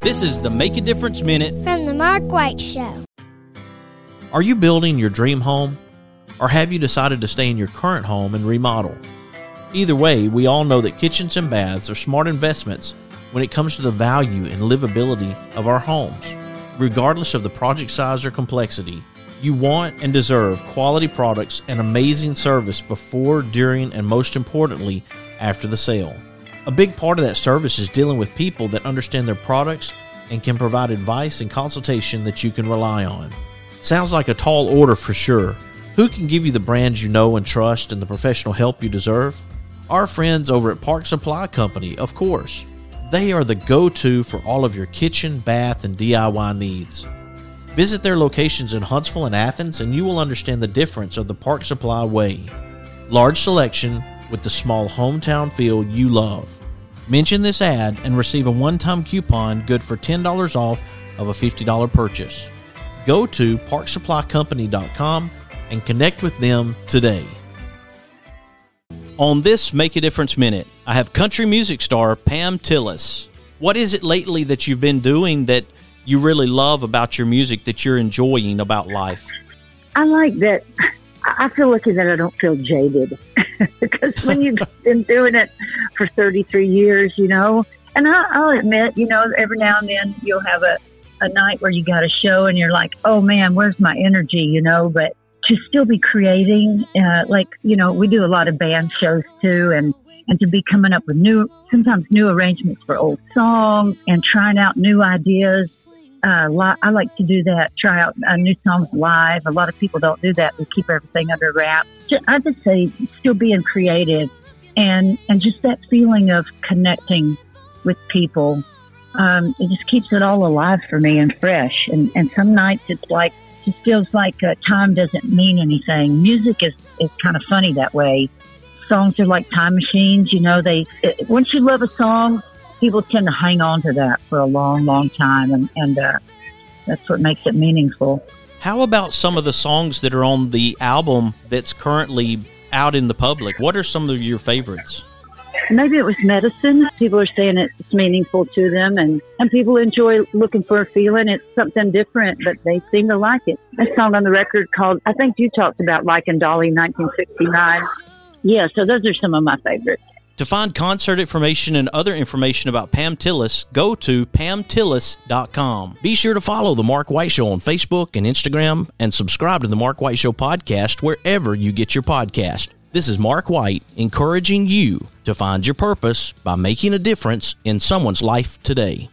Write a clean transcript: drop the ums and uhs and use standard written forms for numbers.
This is the Make a Difference Minute from the Mark White Show. Are you building your dream home? Or have you decided to stay in your current home and remodel? Either way, we all know that kitchens and baths are smart investments when it comes to the value and livability of our homes. Regardless of the project size or complexity, you want and deserve quality products and amazing service before, during, and most importantly, after the sale. A big part of that service is dealing with people that understand their products and can provide advice and consultation that you can rely on. Sounds like a tall order for sure. Who can give you the brands you know and trust and the professional help you deserve? Our friends over at Park Supply Company, of course. They are the go-to for all of your kitchen, bath, and DIY needs. Visit their locations in Huntsville and Athens and you will understand the difference of the Park Supply way. Large selection with the small hometown feel you love. Mention this ad and receive a one-time coupon good for $10 off of a $50 purchase. Go to parksupplycompany.com and connect with them today. On this Make a Difference Minute, I have country music star Pam Tillis. What is it lately that you've been doing that you really love about your music, that you're enjoying about life? I like that. I feel lucky that I don't feel jaded because when you've been doing it for 33 years, and I'll admit, every now and then you'll have a night where you got a show and you're like, oh man, where's my energy, but to still be creating, we do a lot of band shows too. And to be coming up with sometimes new arrangements for old songs and trying out new ideas. I like to do that, try out new songs live. A lot of people don't do that. We keep everything under wraps. I just say still being creative and just that feeling of connecting with people. It just keeps it all alive for me and fresh. And some nights it just feels like time doesn't mean anything. Music is kind of funny that way. Songs are like time machines. Once you love a song, people tend to hang on to that for a long, long time, and that's what makes it meaningful. How about some of the songs that are on the album that's currently out in the public? What are some of your favorites? Maybe it was Medicine. People are saying it's meaningful to them, and people enjoy looking for a feeling. It's something different, but they seem to like it. A song on the record called, I think you talked about Like and Dolly 1969. Yeah, so those are some of my favorites. To find concert information and other information about Pam Tillis, go to pamtillis.com. Be sure to follow The Mark White Show on Facebook and Instagram and subscribe to The Mark White Show podcast wherever you get your podcast. This is Mark White encouraging you to find your purpose by making a difference in someone's life today.